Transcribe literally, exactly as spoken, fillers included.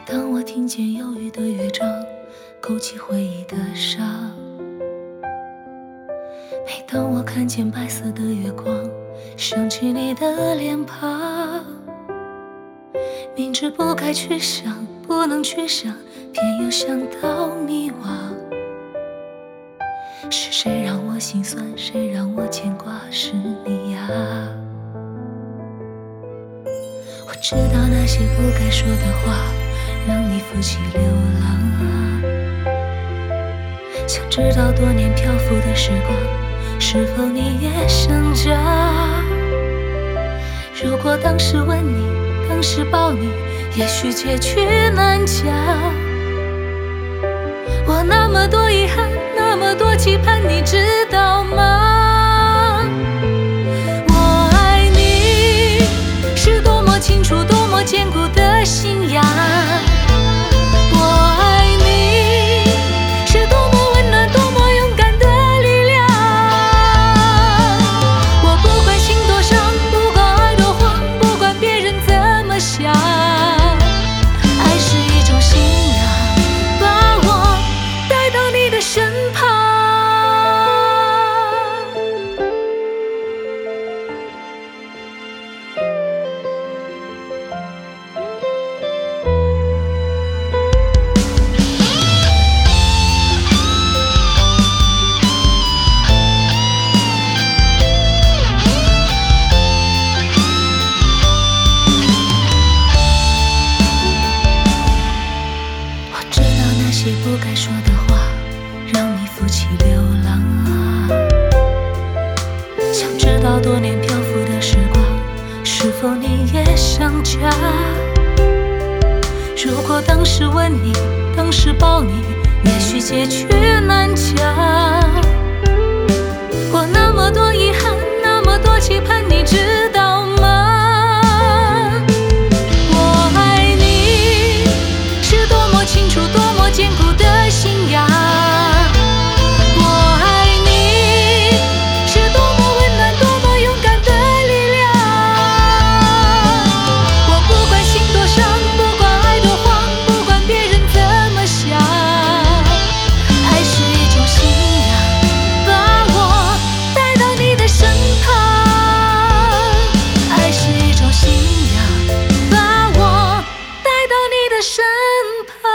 当我听见忧郁的乐章，勾起回忆的伤。每当我看见白色的月光，想起你的脸庞。明知不该去想，不能去想，偏又想到迷惘。是谁让我心酸，谁让我牵挂，是你呀。我知道那些不该说的话，让你负起流浪啊。想知道多年漂浮的时光，是否你也想家？如果当时吻你，当时抱你，也许结局难讲。我那么多遗憾，那么多期盼，你知道吗？我爱你是多么清楚，多么坚固的信仰。我爱你是多么温暖，多么勇敢的力量。我不管心多伤，不管爱多慌，不管别人怎么想，爱是一种信仰，把我带到你的身旁。些不该说的话，让你负起流浪啊。想知道多年漂浮的时光，是否你也想家？如果当时吻你，当时抱你，也许结局难讲。我那么多遗憾，那么多期盼，你知道吗？我爱你是多么清楚，多么坚固的信仰。我爱你是多么温暖，多么勇敢的力量。我不管心多伤，不管爱多慌，不管别人怎么想，爱是一种信仰，把我带到你的身旁。爱是一种信仰，把我带到你的身旁。